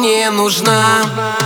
не нужна.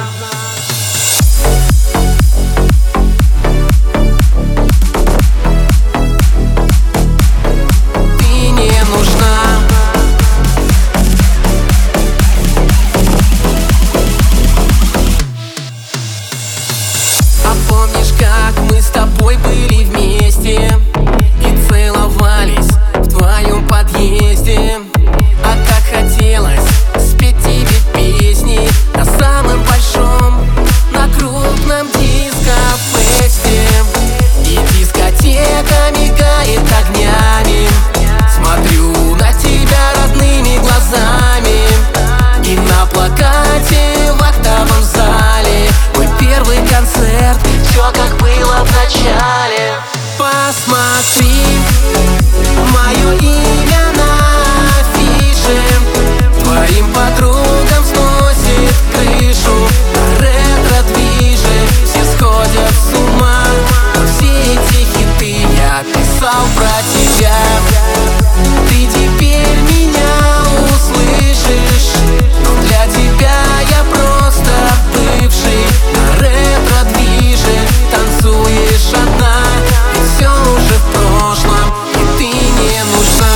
Помнишь, как мы с тобой были вместе и целовались в твоем подъезде? А как хотелось спеть тебе песни на самом большом, на крупном диско-фесте. И дискотека мигает огнями, смотрю на тебя родными глазами. И на плакате в актовом зале мой первый концерт, все как было в начале. Посмотри, мое имя на афише, твоим подругам сносит крышу. На ретро-движе все сходят с ума, но все эти хиты я писал про тебя. Ты теперь меня услышишь, но для тебя я просто бывший. На ретро-движе танцуешь одна, и все уже в прошлом, и ты не нужна.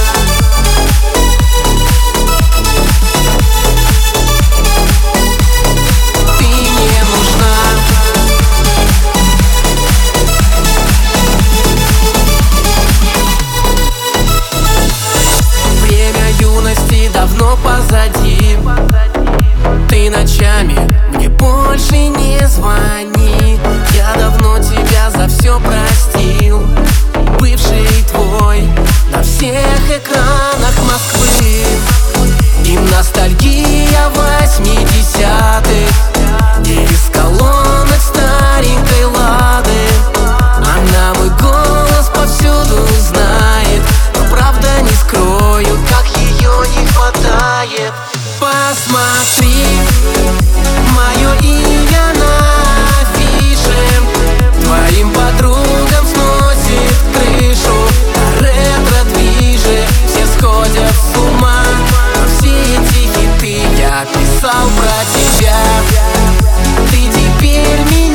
Ты не нужна. Время юности давно позади. Ты ночами мне больше не звони. Я давно тебя за все простил, бывший твой на всех экранах Москвы. И ностальгия 80-х, и из колонок старенькой Лады. Она мой голос повсюду знает, но правда не скрою, как ее не хватает. Посмотри, мое имя на афише, твоим подругам сносит крышу. На ретро-движе все сходят с ума, но все эти хиты я писал про тебя. Ты теперь меня